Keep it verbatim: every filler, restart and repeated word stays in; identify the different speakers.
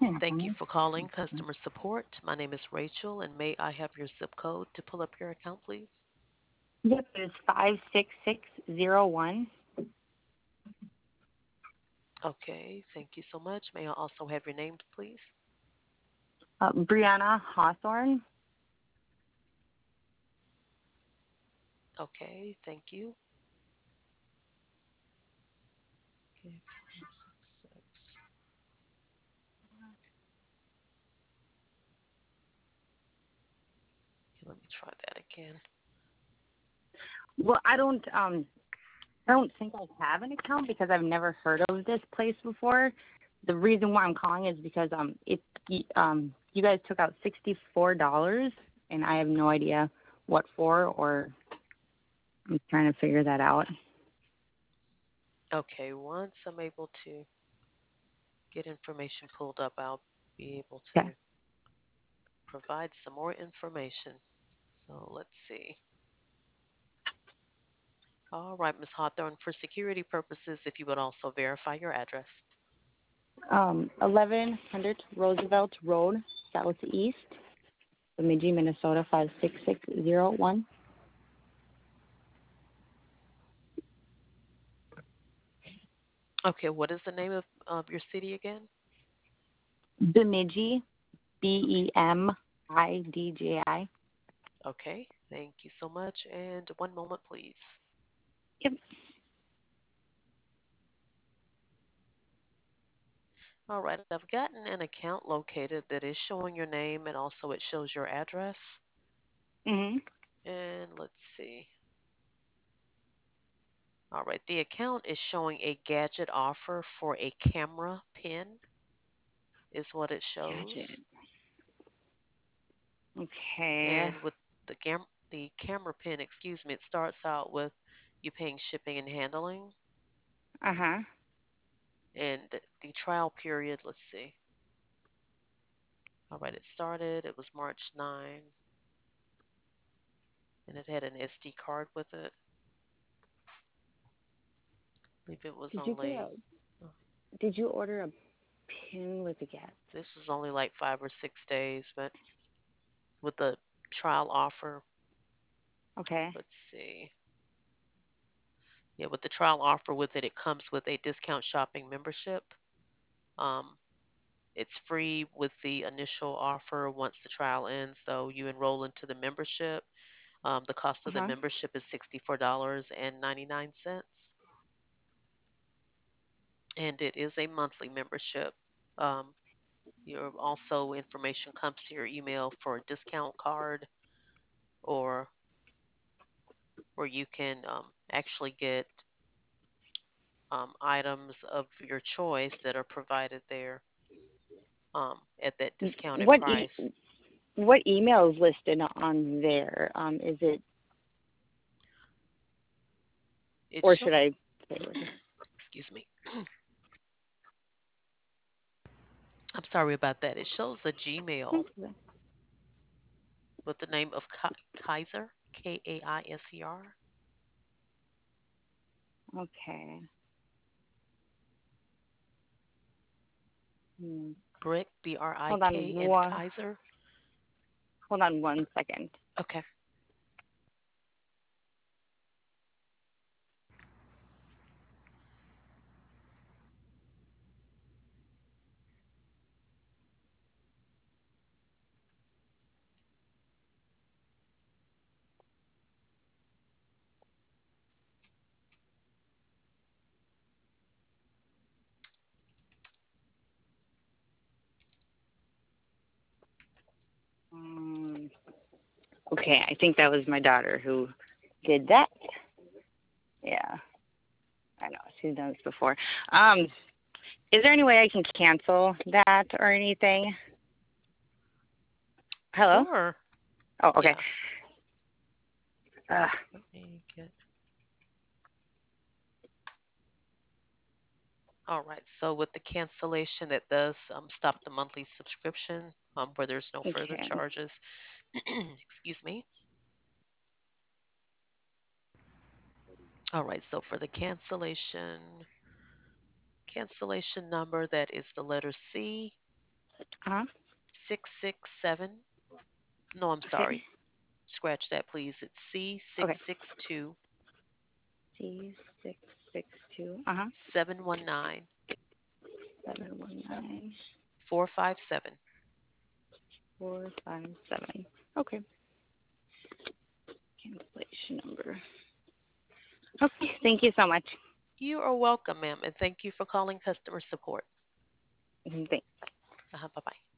Speaker 1: Thank you for calling customer support. My name is Rachel, and may I have your zip code to pull up your account, please?
Speaker 2: Yep, it's five six six zero one.
Speaker 1: Okay, thank you so much. May I also have your name, please?
Speaker 2: Uh, Brianna Hawthorne.
Speaker 1: Okay, thank you. Okay, five, six, six. Okay, let me try that again.
Speaker 2: Well, I don't um I don't think I have an account because I've never heard of this place before. The reason why I'm calling is because um it um you guys took out sixty four dollars and I have no idea what for, or I'm trying to figure that out.
Speaker 1: Okay, once I'm able to get information pulled up, I'll be able
Speaker 2: Okay.
Speaker 1: to provide some more information. So let's see. All right, Miz Hawthorne, for security purposes, if you would also verify your address.
Speaker 2: Um eleven hundred Roosevelt Road, Southeast, Bemidji, Minnesota five six six zero one.
Speaker 1: Okay, what is the name of, of your city again?
Speaker 2: Bemidji, B E M I D J I.
Speaker 1: Okay, thank you so much. And one moment, please.
Speaker 2: Yep.
Speaker 1: All right, I've gotten an account located that is showing your name and also it shows your address.
Speaker 2: Mhm.
Speaker 1: And let's see. All right, the account is showing a gadget offer for a camera pin, is what it
Speaker 2: Gadget.
Speaker 1: shows.
Speaker 2: Okay.
Speaker 1: And with the cam the camera pin, excuse me, it starts out with you paying shipping and handling.
Speaker 2: Uh huh.
Speaker 1: And the trial period, let's see. All right, it started, it was March ninth, and it had an S D card with it. I believe it was
Speaker 2: Did you get a?
Speaker 1: only, oh,
Speaker 2: Did you order a pin with a gas?
Speaker 1: this was only like five or six days, but with the trial offer,
Speaker 2: Okay.
Speaker 1: let's see. Yeah, with the trial offer with it, it comes with a discount shopping membership. Um, it's free with the initial offer once the trial ends, though you enroll into the membership. Um, the cost
Speaker 2: Uh
Speaker 1: of the
Speaker 2: huh.
Speaker 1: membership is sixty-four dollars and ninety-nine cents, and it is a monthly membership. Um, your also information comes to your email for a discount card, or where you can um, actually get um, items of your choice that are provided there um, at that discounted
Speaker 2: What e-
Speaker 1: price.
Speaker 2: what email is listed on there? Um, is it,
Speaker 1: It
Speaker 2: or
Speaker 1: show,
Speaker 2: should I say what it
Speaker 1: excuse me, I'm sorry about that. It shows a Gmail
Speaker 2: is?
Speaker 1: with the name of Kaiser, K A I S E R,
Speaker 2: Okay. Hmm.
Speaker 1: Brick, B R I
Speaker 2: Hold on
Speaker 1: K, and
Speaker 2: one.
Speaker 1: Kaiser.
Speaker 2: Hold on one second.
Speaker 1: Okay.
Speaker 2: Um, okay, I think that was my daughter who did that. Yeah, I know she's done this before. Um, is there any way I can cancel that or anything? Hello.
Speaker 1: Sure.
Speaker 2: Oh, okay.
Speaker 1: Yeah.
Speaker 2: Uh,
Speaker 1: Let me get. All right. So with the cancellation, that does um, stop the monthly subscription um, where there's no further
Speaker 2: okay.
Speaker 1: charges. Excuse me. All right. So for the cancellation, cancellation number, that is the letter C,
Speaker 2: Uh-huh.
Speaker 1: six six seven. No, I'm
Speaker 2: Okay.
Speaker 1: sorry. Scratch that, please. It's C six
Speaker 2: Okay.
Speaker 1: six two
Speaker 2: C six six two. Uh-huh.
Speaker 1: seven one nine
Speaker 2: Seven one nine
Speaker 1: four five seven.
Speaker 2: four five seven. Okay. Cancellation number. Okay. Thank you so much.
Speaker 1: You are welcome, ma'am, and thank you for calling customer support.
Speaker 2: Mhm, thanks.
Speaker 1: Uh-huh, bye bye.